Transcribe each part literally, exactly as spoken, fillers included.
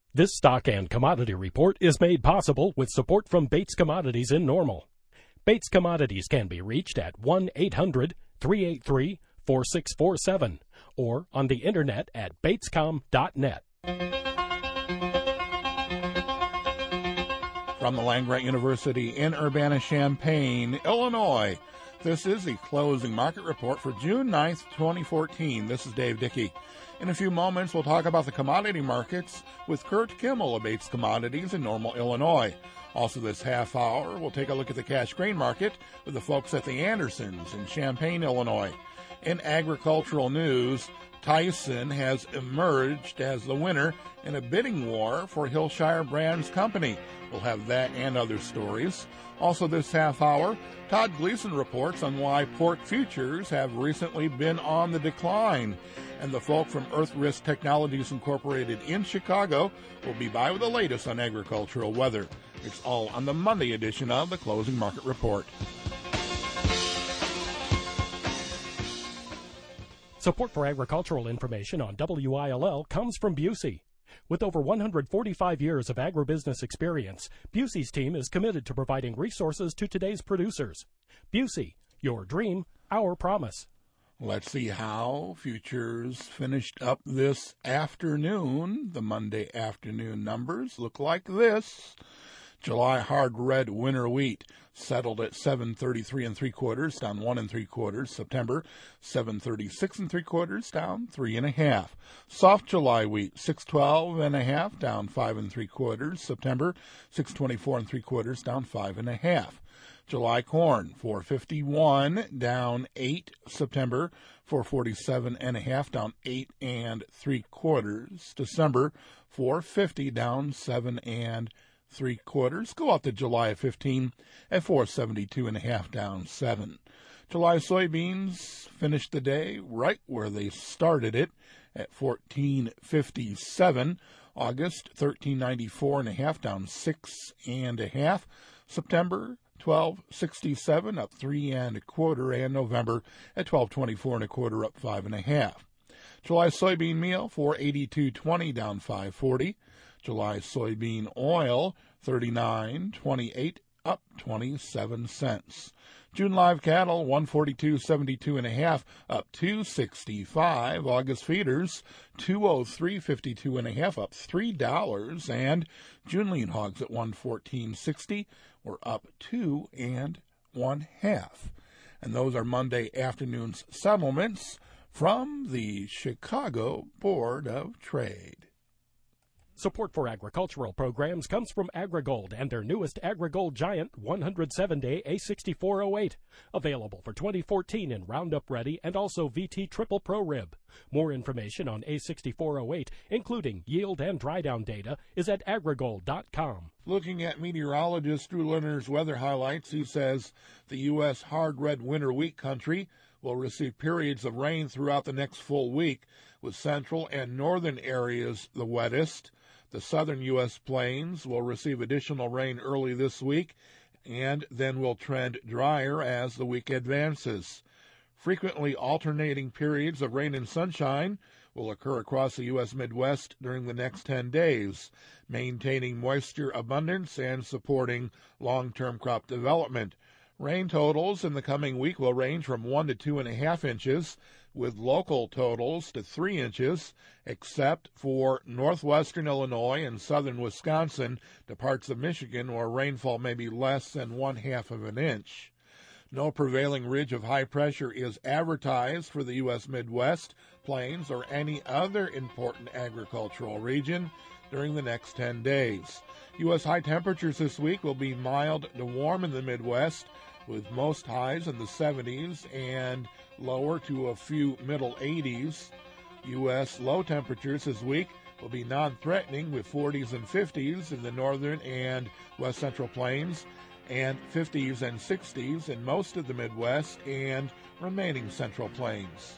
This stock and commodity report is made possible with support from Bates Commodities in Normal. Bates Commodities can be reached at one eight hundred, three eight three, four six four seven or on the internet at batescom dot net. From the Land-Grant University in Urbana-Champaign, Illinois, this is the closing market report for June ninth, twenty fourteen. This is Dave Dickey. In a few moments, we'll talk about the commodity markets with Kurt Kimmel of Bates Commodities in Normal, Illinois. Also this half hour, we'll take a look at the cash grain market with the folks at the Andersons in Champaign, Illinois. In agricultural news, Tyson has emerged as the winner in a bidding war for Hillshire Brands Company. We'll have that and other stories. Also this half hour, Todd Gleason reports on why pork futures have recently been on the decline. And the folk from Earth Risk Technologies Incorporated in Chicago will be by with the latest on agricultural weather. It's all on the Monday edition of the Closing Market Report. Support for agricultural information on W I L L comes from Busey. With over one hundred forty-five years of agribusiness experience, Busey's team is committed to providing resources to today's producers. Busey, your dream, our promise. Let's see how futures finished up this afternoon. The Monday afternoon numbers look like this. July hard red winter wheat settled at seven thirty-three and three quarters, down one and three quarters. September seven thirty-six and three quarters, down three and a half. Soft July wheat six twelve and a half, down five and three quarters. September six twenty-four and three quarters, down five and a half. July corn four fifty-one, down eight. September four forty-seven and a half, down eight and three quarters. December four fifty, down seven and three quarters. Go out to July fifteen at four seventy-two and a half, down seven. July soybeans finished the day right where they started it at fourteen fifty-seven. August thirteen ninety-four and a half, down six and a half. September twelve sixty-seven, up three and a quarter, and November at twelve twenty-four and a quarter, up five and a half. July soybean meal four eighty-two twenty, down five forty. July soybean oil thirty-nine twenty-eight, up twenty-seven cents. June live cattle one forty-two seventy-two and a half, up two sixty-five. August feeders two oh three fifty-two and a half, up three dollars, and June lean hogs at one fourteen sixty were up two and one half. And those are Monday afternoon's settlements from the Chicago Board of Trade. Support for agricultural programs comes from AgriGold and their newest AgriGold Giant one hundred seven day A sixty-four oh eight, available for twenty fourteen in Roundup Ready and also V T Triple Pro Rib. More information on A sixty-four oh eight, including yield and dry down data, is at agrigold dot com. Looking at meteorologist Drew Lerner's weather highlights, he says the U S hard red winter wheat country will receive periods of rain throughout the next full week, with central and northern areas the wettest. The southern U S plains will receive additional rain early this week and then will trend drier as the week advances. Frequently alternating periods of rain and sunshine will occur across the U S Midwest during the next ten days, maintaining moisture abundance and supporting long-term crop development. Rain totals in the coming week will range from one to two and a half inches, with local totals to three inches, except for northwestern Illinois and southern Wisconsin to parts of Michigan, where rainfall may be less than one half of an inch. No prevailing ridge of high pressure is advertised for the U S Midwest, Plains, or any other important agricultural region during the next ten days. U S high temperatures this week will be mild to warm in the Midwest, with most highs in the seventies and lower to a few middle eighties. U S low temperatures this week will be non-threatening, with forties and fifties in the northern and west central plains, and fifties and sixties in most of the Midwest and remaining central plains.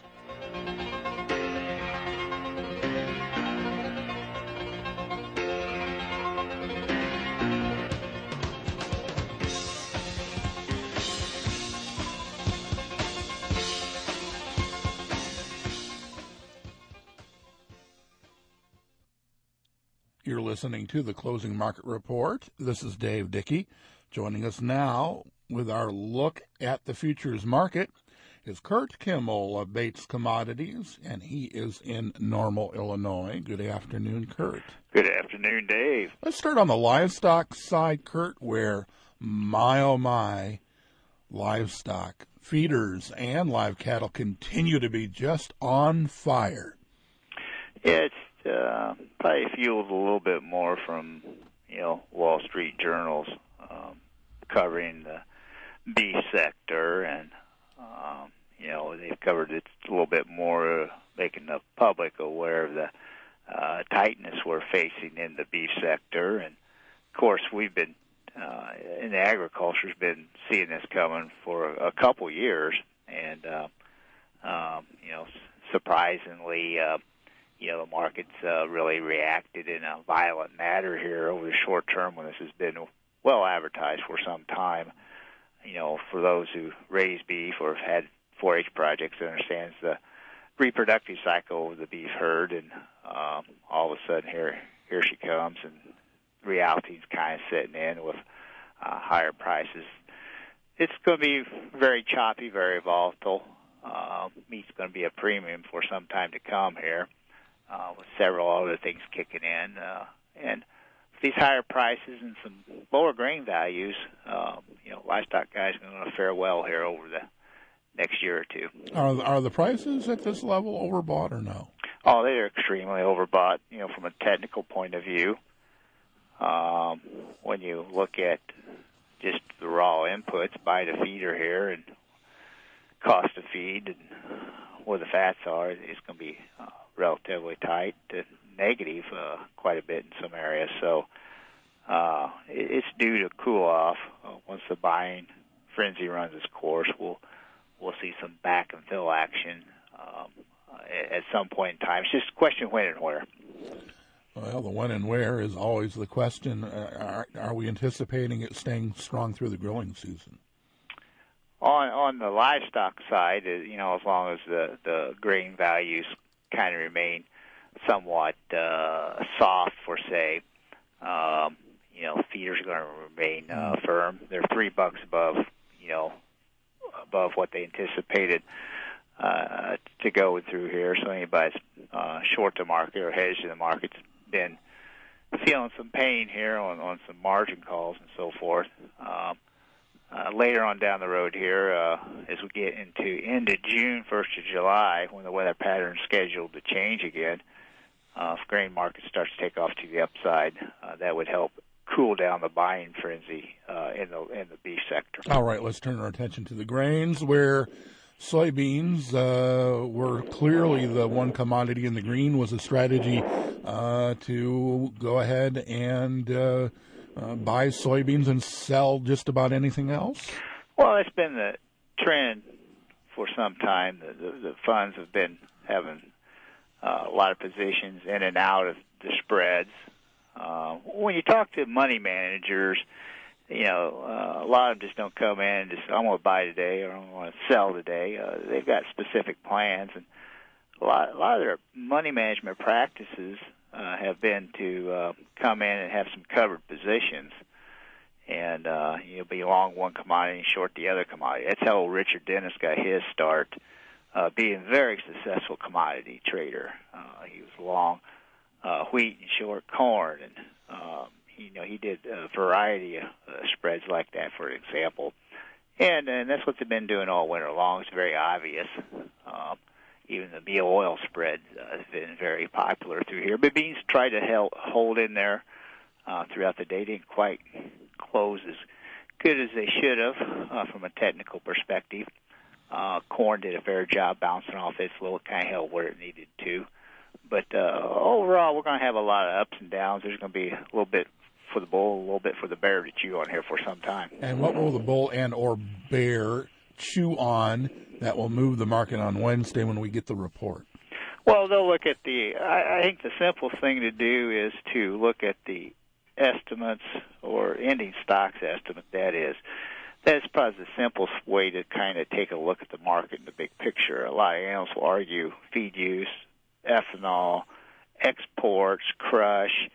You're listening to the Closing Market Report. This is Dave Dickey. Joining us now with our look at the futures market is Kurt Kimmel of Bates Commodities, and he is in Normal, Illinois. Good afternoon, Kurt. Good afternoon, Dave. Let's start on the livestock side, Kurt, where my, oh my, livestock, feeders, and live cattle continue to be just on fire. Yeah, it's uh, probably fueled a little bit more from, you know, Wall Street journals um, covering the beef sector, and um, you know, they've covered it a little bit more, uh, making the public aware of the uh, tightness we're facing in the beef sector. And of course, we've been uh, in the agriculture's been seeing this coming for a, a couple years, and uh, um, you know, surprisingly, uh, you know, the market's uh, really reacted in a violent manner here over the short term when this has been well advertised for some time. You know, for those who raise beef or have had four H projects, understands the reproductive cycle of the beef herd, and um, all of a sudden here here she comes, and reality's kind of setting in with uh, higher prices. It's going to be very choppy, very volatile. Uh, meat's going to be a premium for some time to come here, uh, with several other things kicking in, uh, and these higher prices and some lower grain values, um, you know, livestock guys are going to fare well here over the next year or two. Are are the prices at this level overbought or no? Oh, they are extremely overbought, you know, from a technical point of view. Um, when you look at just the raw inputs, buy the feeder here and cost of feed and where the fats are, it's going to be uh, relatively tight to negative uh, quite a bit in some areas. So uh, it's due to cool off. Uh, once the buying frenzy runs its course, we'll we'll see some back and fill action um, at some point in time. It's just a question of when and where. Well, the when and where is always the question. Uh, are, are we anticipating it staying strong through the growing season? On on the livestock side, you know, as long as the, the grain values kind of remain somewhat uh, soft, for say, um, you know, feeders are going to remain uh, firm. They're three bucks above, you know, above what they anticipated uh, to go through here. So anybody's uh, short to market or hedged to the market's been feeling some pain here on, on some margin calls and so forth. Um, uh, later on down the road here, uh, as we get into end of June, first of July, when the weather pattern's scheduled to change again, Uh, if grain market starts to take off to the upside, uh, that would help cool down the buying frenzy uh, in the in the beef sector. All right, let's turn our attention to the grains, where soybeans uh, were clearly the one commodity in the green. Was a strategy uh, to go ahead and uh, uh, buy soybeans and sell just about anything else? Well, it's been the trend for some time. The, the, the funds have been having Uh, a lot of positions in and out of the spreads. Uh, when you talk to money managers, you know, uh, a lot of them just don't come in and just, I'm going to buy today or I'm going to sell today. Uh, they've got specific plans, and a lot, a lot of their money management practices uh, have been to uh, come in and have some covered positions. And uh, you'll be long one commodity and short the other commodity. That's how Richard Dennis got his start. Uh, being a very successful commodity trader. Uh, he was long uh, wheat and short corn, and um, he, you know, he did a variety of uh, spreads like that, for example. And, and that's what they've been doing all winter long. It's very obvious. Um, even the meal oil spread uh, has been very popular through here. But beans tried to help hold in there uh, throughout the day. Didn't quite close as good as they should have uh, from a technical perspective. Uh, corn did a fair job bouncing off its low. It kind of held where it needed to. But uh, overall, we're going to have a lot of ups and downs. There's going to be a little bit for the bull, a little bit for the bear to chew on here for some time. And what will the bull and or bear chew on that will move the market on Wednesday when we get the report? Well, they'll look at the, I, I think the simplest thing to do is to look at the estimates or ending stocks estimate, that is. That's probably the simplest way to kind of take a look at the market in the big picture. A lot of analysts will argue feed use, ethanol, exports, crush,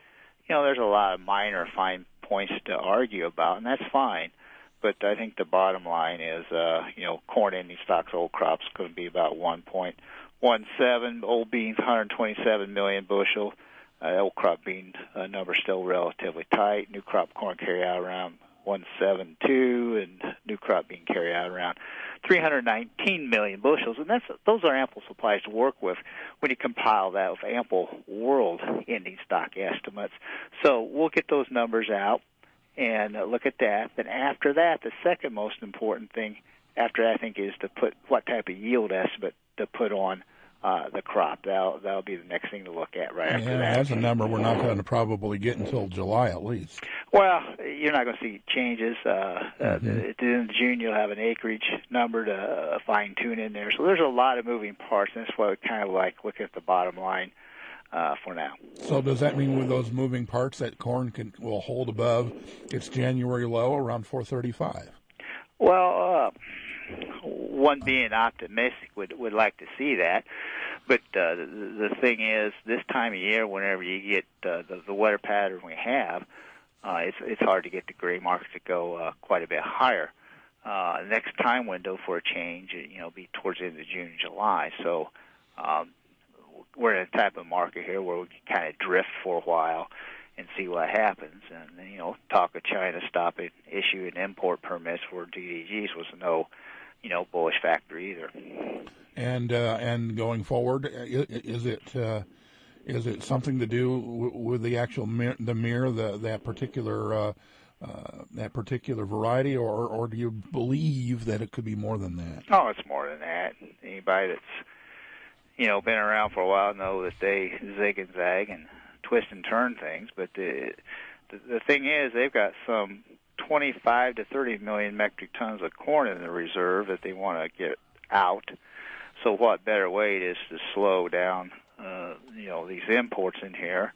you know, there's a lot of minor fine points to argue about, and that's fine. But I think the bottom line is, uh, you know, corn ending stocks, old crops, going to be about one point one seven. Old beans, one hundred twenty-seven million bushel. Uh, old crop bean uh, number still relatively tight. New crop corn carry out around one seventy-two, and new crop bean carry out around three hundred nineteen million bushels. And that's those are ample supplies to work with when you compile that with ample world ending stock estimates. So we'll get those numbers out and uh, look at that. Then after that, the second most important thing after that, I think, is to put what type of yield estimate to put on uh, the crop. That'll, that'll be the next thing to look at right yeah, after that. That's a number we're not going to probably get until July at least. Well, you're not going to see changes. Uh, mm-hmm. uh, in June, you'll have an acreage number to uh, fine-tune in there. So there's a lot of moving parts, and that's why we kind of like look at the bottom line uh, for now. So does that mean with those moving parts that corn can will hold above its January low around four thirty-five? Well, uh, one being optimistic would would like to see that, but uh, the, the thing is, this time of year, whenever you get uh, the, the weather pattern we have, uh, it's it's hard to get the gray markets to go uh, quite a bit higher. Uh, next time window for a change, you know, be towards the end of June, July. So um, we're in a type of market here where we can kind of drift for a while and see what happens. And, you know, talk of China stopping issuing import permits for D D Gs was no, you know, bullish factor either. And uh, and going forward, is it uh, is it something to do with the actual mir- the mirror, the that particular uh, uh, that particular variety, or or do you believe that it could be more than that? Oh, it's more than that. Anybody that's, you know, been around for a while know that they zig and zag and twist and turn things, but the, the the thing is, they've got some twenty-five to thirty million metric tons of corn in the reserve that they want to get out. So what better way it is to slow down, uh, you know, these imports in here,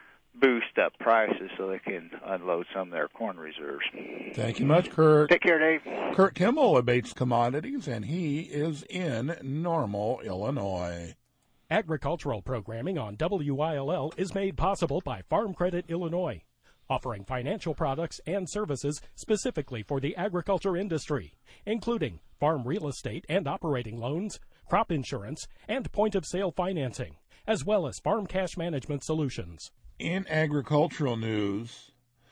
boost up prices so they can unload some of their corn reserves. Thank you much, Kurt. Take care, Dave. Kurt Kimmel abates commodities, and he is in Normal, Illinois. Agricultural programming on W I L L is made possible by Farm Credit Illinois, offering financial products and services specifically for the agriculture industry, including farm real estate and operating loans, crop insurance, and point-of-sale financing, as well as farm cash management solutions. In agricultural news,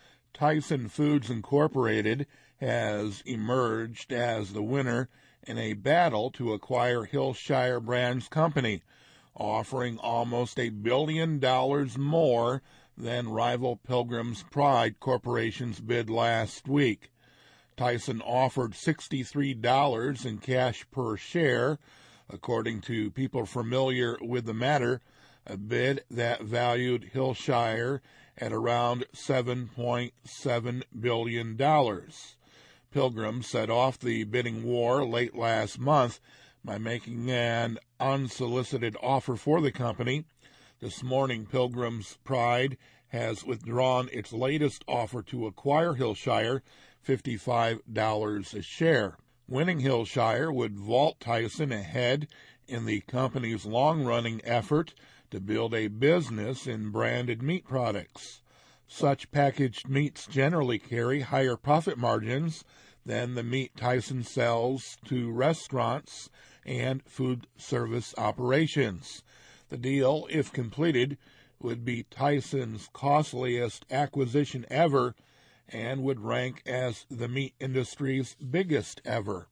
Tyson Foods Incorporated has emerged as the winner in a battle to acquire Hillshire Brands Company, offering almost a billion dollars more than rival Pilgrim's Pride Corporation's bid last week. Tyson offered sixty-three dollars in cash per share, according to people familiar with the matter, a bid that valued Hillshire at around seven point seven billion dollars. Pilgrim set off the bidding war late last month by making an unsolicited offer for the company. This morning, Pilgrim's Pride has withdrawn its latest offer to acquire Hillshire, fifty-five dollars a share. Winning Hillshire would vault Tyson ahead in the company's long-running effort to build a business in branded meat products. Such packaged meats generally carry higher profit margins than the meat Tyson sells to restaurants and food service operations. The deal, if completed, would be Tyson's costliest acquisition ever and would rank as the meat industry's biggest ever.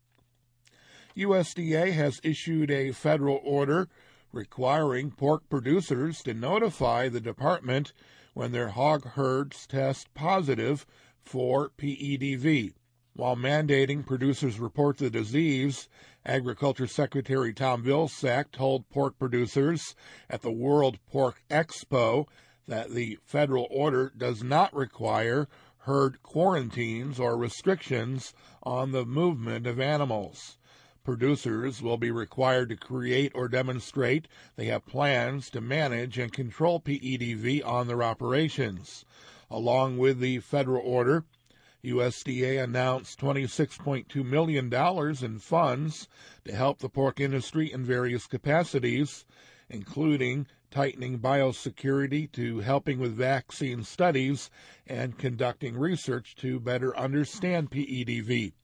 U S D A has issued a federal order requiring pork producers to notify the department when their hog herds test positive for P E D V. While mandating producers report the disease, Agriculture Secretary Tom Vilsack told pork producers at the World Pork Expo that the federal order does not require herd quarantines or restrictions on the movement of animals. Producers will be required to create or demonstrate they have plans to manage and control P E D V on their operations. Along with the federal order, U S D A announced twenty-six point two million dollars in funds to help the pork industry in various capacities, including tightening biosecurity to helping with vaccine studies and conducting research to better understand P E D V.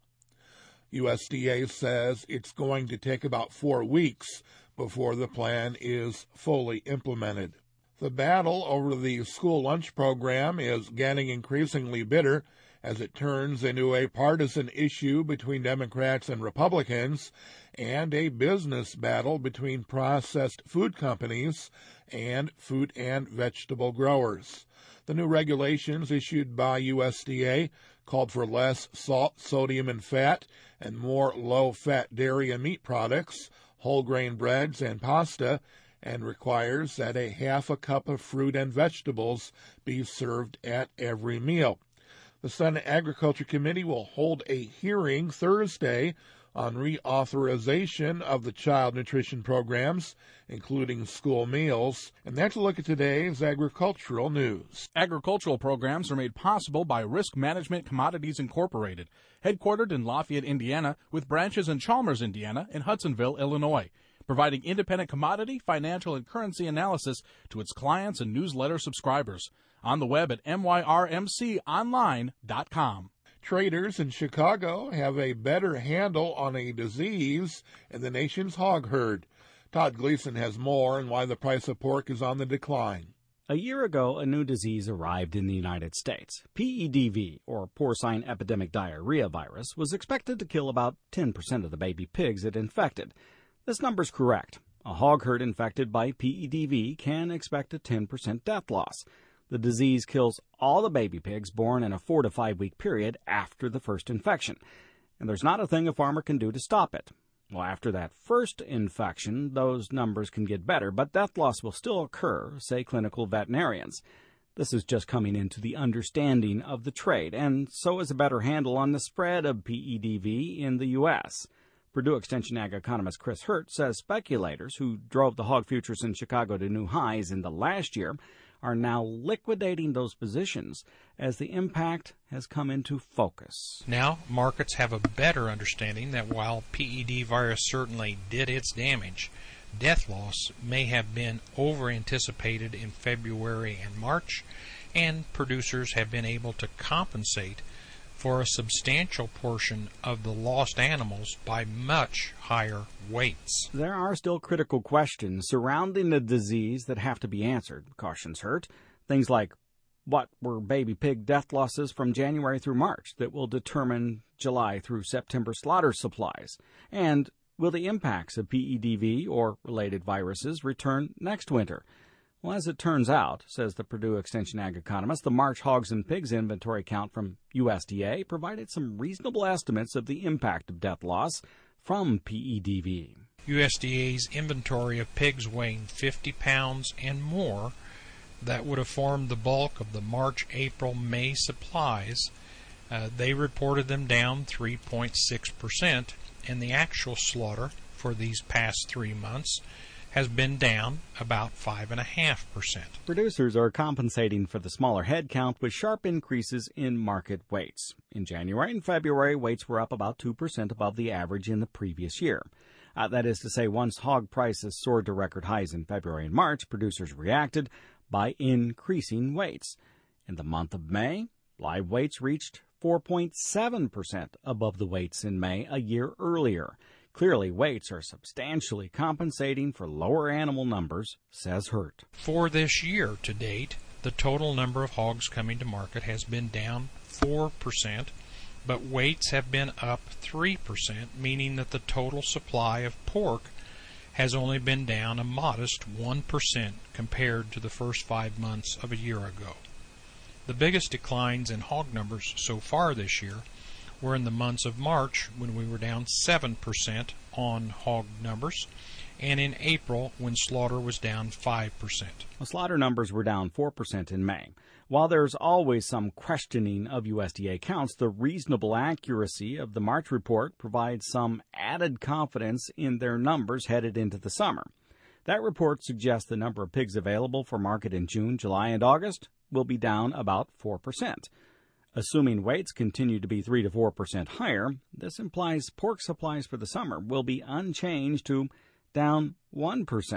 U S D A says it's going to take about four weeks before the plan is fully implemented. The battle over the school lunch program is getting increasingly bitter as it turns into a partisan issue between Democrats and Republicans and a business battle between processed food companies and fruit and vegetable growers. The new regulations issued by U S D A called for less salt, sodium, and fat, and more low-fat dairy and meat products, whole grain breads, and pasta, and requires that a half a cup of fruit and vegetables be served at every meal. The Senate Agriculture Committee will hold a hearing Thursday on reauthorization of the child nutrition programs, including school meals. And that's a look at today's agricultural news. Agricultural programs are made possible by Risk Management Commodities Incorporated, headquartered in Lafayette, Indiana, with branches in Chalmers, Indiana, and Hudsonville, Illinois, providing independent commodity, financial, and currency analysis to its clients and newsletter subscribers. On the web at M Y R M C online dot com. Traders in Chicago have a better handle on a disease in the nation's hog herd. Todd Gleason has more on why the price of pork is on the decline. A year ago, a new disease arrived in the United States. P E D V, or porcine epidemic diarrhea virus, was expected to kill about ten percent of the baby pigs it infected. This number's correct. A hog herd infected by P E D V can expect a ten percent death loss. The disease kills all the baby pigs born in a four to five week period after the first infection, and there's not a thing a farmer can do to stop it. Well, after that first infection, those numbers can get better, but death loss will still occur, say clinical veterinarians. This is just coming into the understanding of the trade, and so is a better handle on the spread of P E D V in the U S Purdue Extension Ag economist Chris Hurt says speculators who drove the hog futures in Chicago to new highs in the last year are now liquidating those positions as the impact has come into focus. Now, markets have a better understanding that while P E D virus certainly did its damage, death loss may have been over-anticipated in February and March, and producers have been able to compensate for a substantial portion of the lost animals by much higher weights. There are still critical questions surrounding the disease that have to be answered, cautions Hurt. Things like, what were baby pig death losses from January through March that will determine July through September slaughter supplies? And will the impacts of P E D V or related viruses return next winter? Well, as it turns out, says the Purdue Extension Ag economist, the March hogs and pigs inventory count from U S D A provided some reasonable estimates of the impact of death loss from P E D V. U S D A's inventory of pigs weighing fifty pounds and more that would have formed the bulk of the March, April, May supplies, uh, they reported them down three point six percent, and the actual slaughter for these past three months has been down about five point five percent. Producers are compensating for the smaller head count with sharp increases in market weights. In January and February, weights were up about two percent above the average in the previous year. Uh, that is to say, once hog prices soared to record highs in February and March, producers reacted by increasing weights. In the month of May, live weights reached four point seven percent above the weights in May a year earlier. Clearly, weights are substantially compensating for lower animal numbers, says Hurt. For this year to date, the total number of hogs coming to market has been down four percent, but weights have been up three percent, meaning that the total supply of pork has only been down a modest one percent compared to the first five months of a year ago. The biggest declines in hog numbers so far this year were in the months of March, when we were down seven percent on hog numbers, and in April, when slaughter was down five percent. Well, slaughter numbers were down four percent in May. While there's always some questioning of U S D A counts, the reasonable accuracy of the March report provides some added confidence in their numbers headed into the summer. That report suggests the number of pigs available for market in June, July, and August will be down about four percent. Assuming weights continue to be three to four percent higher, this implies pork supplies for the summer will be unchanged to down one percent.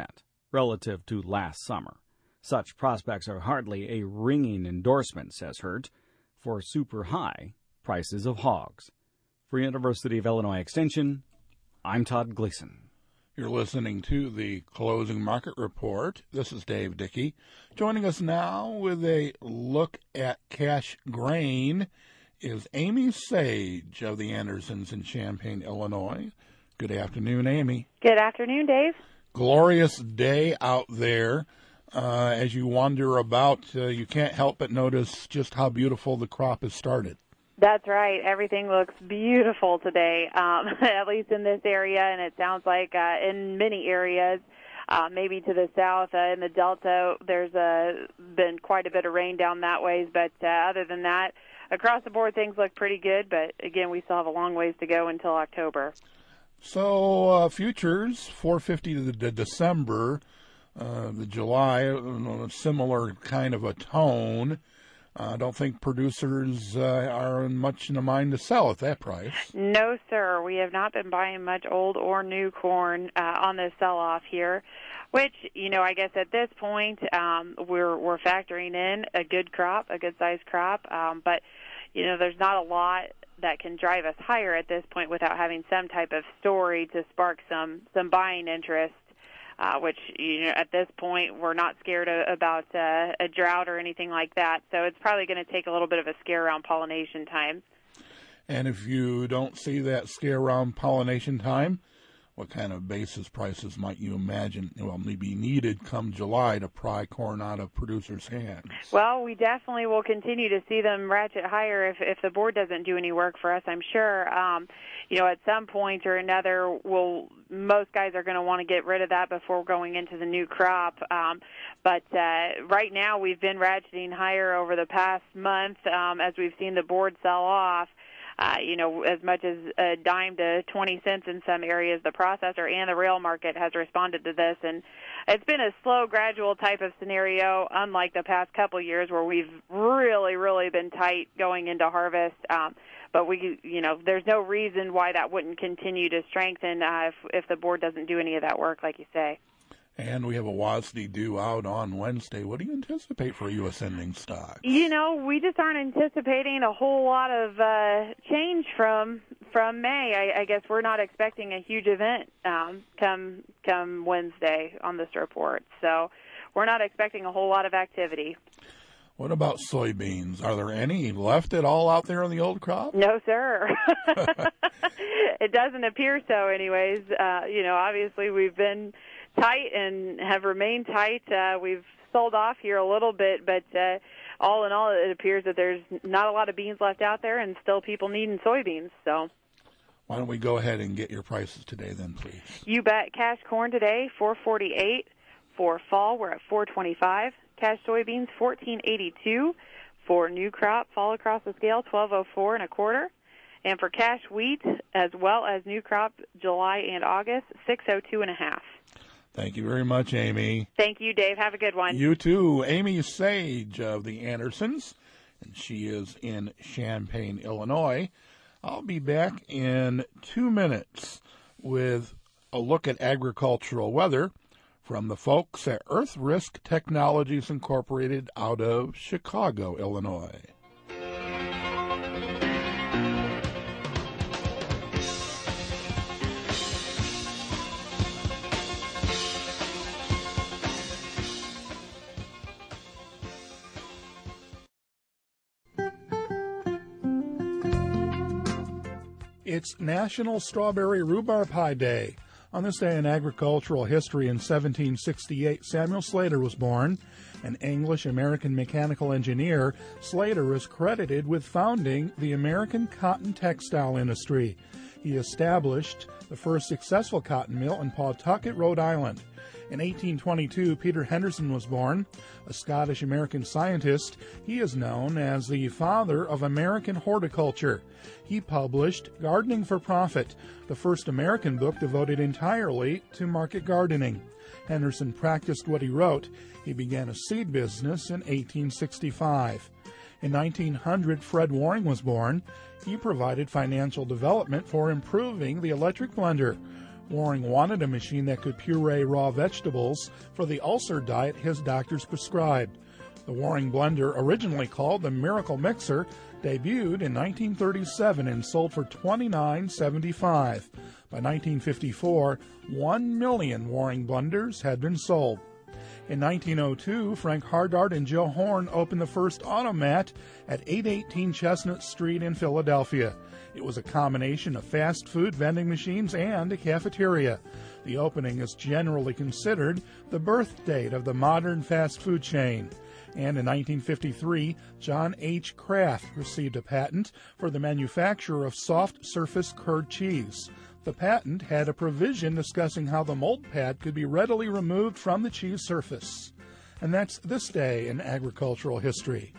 relative to last summer. Such prospects are hardly a ringing endorsement, says Hurt, for super high prices of hogs. For University of Illinois Extension, I'm Todd Gleason. You're listening to the Closing Market Report. This is Dave Dickey. Joining us now with a look at cash grain is Amy Sage of the Andersons in Champaign, Illinois. Good afternoon, Amy. Good afternoon, Dave. Glorious day out there. Uh, as you wander about, uh, you can't help but notice just how beautiful the crop has started. That's right. Everything looks beautiful today, um, at least in this area, and it sounds like uh, in many areas, uh, maybe to the south, uh, in the Delta, there's uh, been quite a bit of rain down that ways, but uh, other than that, across the board, things look pretty good, but again, we still have a long ways to go until October. So, uh, futures, four fifty to the December, uh, the July, a similar kind of a tone. I uh, don't think producers uh, are much in the mind to sell at that price. No, sir. We have not been buying much old or new corn uh, on this sell-off here, which, you know, I guess at this point um, we're we're factoring in a good crop, a good-sized crop, um, but, you know, there's not a lot that can drive us higher at this point without having some type of story to spark some, some buying interest. Uh, which, you know, at this point, we're not scared of, about uh, a drought or anything like that. So it's probably going to take a little bit of a scare around pollination time. And if you don't see that scare around pollination time, what kind of basis prices might you imagine will be needed come July to pry corn out of producers' hands? Well, we definitely will continue to see them ratchet higher if, if the board doesn't do any work for us, I'm sure. Um, you know, at some point or another, we'll, most guys are going to want to get rid of that before going into the new crop. Um, but uh, right now, we've been ratcheting higher over the past month um, as we've seen the board sell off. Uh, you know, as much as a dime to twenty cents in some areas, the processor and the rail market has responded to this. And it's been a slow, gradual type of scenario, unlike the past couple of years where we've really, really been tight going into harvest. Um, but, we, you know, there's no reason why that wouldn't continue to strengthen uh, if, if the board doesn't do any of that work, like you say. And we have a W A S D due out on Wednesday. What do you anticipate for U S ending stocks? You know, we just aren't anticipating a whole lot of uh, change from from May. I, I guess we're not expecting a huge event um, come come Wednesday on this report. So we're not expecting a whole lot of activity. What about soybeans? Are there any left at all out there in the old crop? No, sir. It doesn't appear so anyways. Uh, you know, obviously we've been tight and have remained tight. Uh, we've sold off here a little bit, but uh, all in all, it appears that there's not a lot of beans left out there and still people needing soybeans. So, why don't we go ahead and get your prices today then, please? You bet. Cash corn today, four forty-eight. For fall, we're at four twenty-five. Cash soybeans, fourteen eighty-two. For new crop, fall across the scale, twelve oh four and a quarter. And for cash wheat, as well as new crop, July and August, six oh two and a half. Thank you very much, Amy. Thank you, Dave. Have a good one. You too. Amy Sage of the Andersons, and she is in Champaign, Illinois. I'll be back in two minutes with a look at agricultural weather from the folks at Earth Risk Technologies Incorporated out of Chicago, Illinois. It's National Strawberry Rhubarb Pie Day. On this day in agricultural history in seventeen sixty-eight, Samuel Slater was born. An English-American mechanical engineer, Slater is credited with founding the American cotton textile industry. He established the first successful cotton mill in Pawtucket, Rhode Island. In eighteen twenty-two, Peter Henderson was born, a Scottish-American scientist. He is known as the father of American horticulture. He published Gardening for Profit, the first American book devoted entirely to market gardening. Henderson practiced what he wrote. He began a seed business in eighteen sixty-five. In nineteen hundred, Fred Waring was born. He provided financial development for improving the electric blender. Waring wanted a machine that could puree raw vegetables for the ulcer diet his doctors prescribed. The Waring blender, originally called the Miracle Mixer, debuted in nineteen thirty-seven and sold for twenty-nine dollars and seventy-five cents. By nineteen fifty-four, one million Waring blenders had been sold. In nineteen oh two, Frank Hardart and Joe Horn opened the first Automat at eight eighteen Chestnut Street in Philadelphia. It was a combination of fast food vending machines and a cafeteria. The opening is generally considered the birth date of the modern fast food chain. And in nineteen fifty-three, John H. Kraft received a patent for the manufacture of soft surface curd cheese. The patent had a provision discussing how the mold pad could be readily removed from the cheese surface. And that's this day in agricultural history.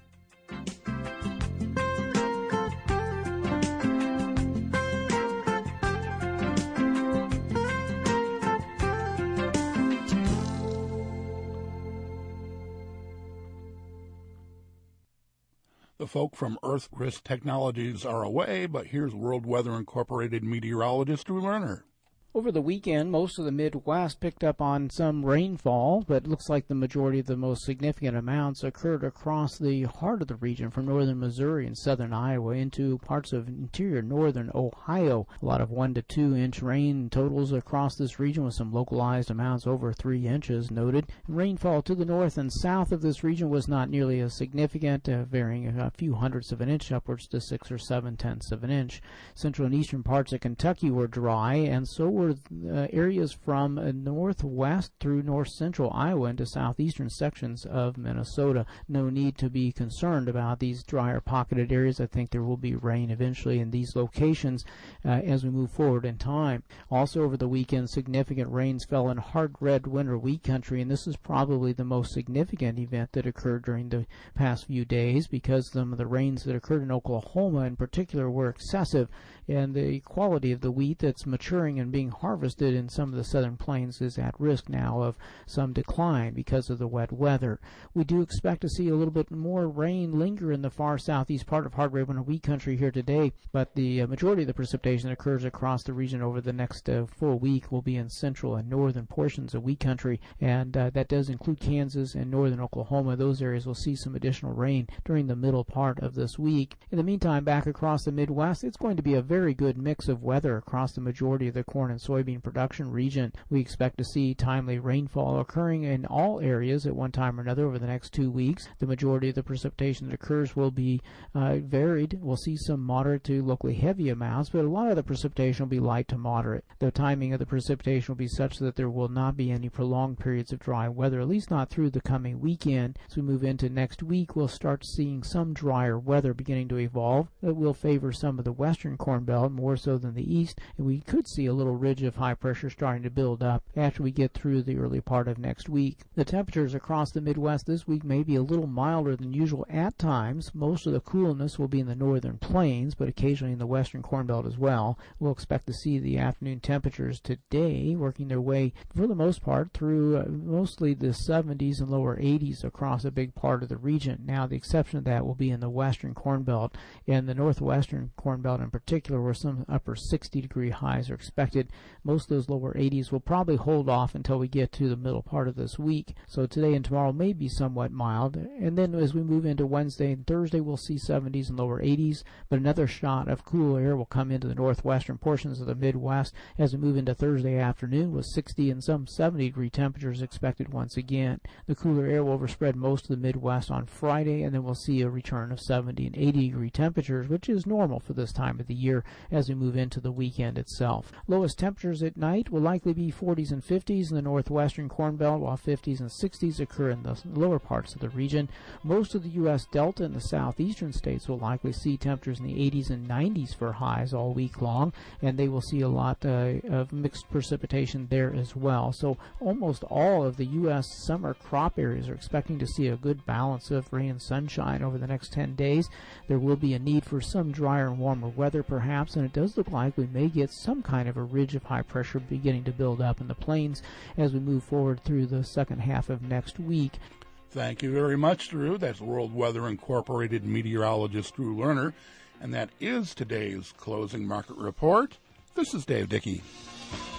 The folk from Earth Risk Technologies are away, but here's World Weather Incorporated meteorologist Drew Lerner. Over the weekend, most of the Midwest picked up on some rainfall, but it looks like the majority of the most significant amounts occurred across the heart of the region from northern Missouri and southern Iowa into parts of interior northern Ohio. A lot of one to two inch rain totals across this region with some localized amounts over three inches noted. Rainfall to the north and south of this region was not nearly as significant, uh, varying a few hundredths of an inch upwards to six or seven tenths of an inch. Central and eastern parts of Kentucky were dry, and so were Uh, areas from uh, northwest through north central Iowa into southeastern sections of Minnesota. No need to be concerned about these drier pocketed areas. I think there will be rain eventually in these locations uh, as we move forward in time. Also over the weekend, significant rains fell in hard red winter wheat country, and this is probably the most significant event that occurred during the past few days because some of the rains that occurred in Oklahoma in particular were excessive, and the quality of the wheat that's maturing and being harvested in some of the southern plains is at risk now of some decline because of the wet weather. We do expect to see a little bit more rain linger in the far southeast part of hard red winter wheat country here today, but the uh, majority of the precipitation that occurs across the region over the next uh, full week will be in central and northern portions of wheat country, and uh, that does include Kansas and northern Oklahoma. Those areas will see some additional rain during the middle part of this week. In the meantime, back across the Midwest, it's going to be a very good mix of weather across the majority of the corn and soybean production region. We expect to see timely rainfall occurring in all areas at one time or another over the next two weeks. The majority of the precipitation that occurs will be uh, varied. We'll see some moderate to locally heavy amounts, but a lot of the precipitation will be light to moderate. The timing of the precipitation will be such that there will not be any prolonged periods of dry weather, at least not through the coming weekend. As we move into next week, we'll start seeing some drier weather beginning to evolve that will favor some of the western corn belt more so than the east, and we could see a little ridge of high pressure starting to build up after we get through the early part of next week. The temperatures across the Midwest this week may be a little milder than usual at times. Most of the coolness will be in the northern plains, but occasionally in the western corn belt as well. We'll expect to see the afternoon temperatures today working their way, for the most part, through uh, mostly the seventies and lower eighties across a big part of the region. Now, the exception of that will be in the western corn belt and the northwestern corn belt in particular, where some upper sixty degree highs are expected. Most of those lower eighties will probably hold off until we get to the middle part of this week. So today and tomorrow may be somewhat mild. And then as we move into Wednesday and Thursday, we'll see seventies and lower eighties. But another shot of cool air will come into the northwestern portions of the Midwest as we move into Thursday afternoon with sixty and some seventy degree temperatures expected once again. The cooler air will overspread most of the Midwest on Friday, and then we'll see a return of seventy and eighty degree temperatures, which is normal for this time of the year as we move into the weekend itself. Lowest temperatures at night will likely be forties and fifties in the northwestern corn belt, while fifties and sixties occur in the lower parts of the region. Most of the U S Delta and the southeastern states will likely see temperatures in the eighties and nineties for highs all week long, and they will see a lot uh, of mixed precipitation there as well. So almost all of the U S summer crop areas are expecting to see a good balance of rain and sunshine over the next ten days. There will be a need for some drier and warmer weather perhaps, and it does look like we may get some kind of a ridge of high pressure beginning to build up in the plains as we move forward through the second half of next week. Thank you very much, Drew. That's World Weather Incorporated meteorologist Drew Lerner. And that is today's closing market report. This is Dave Dickey.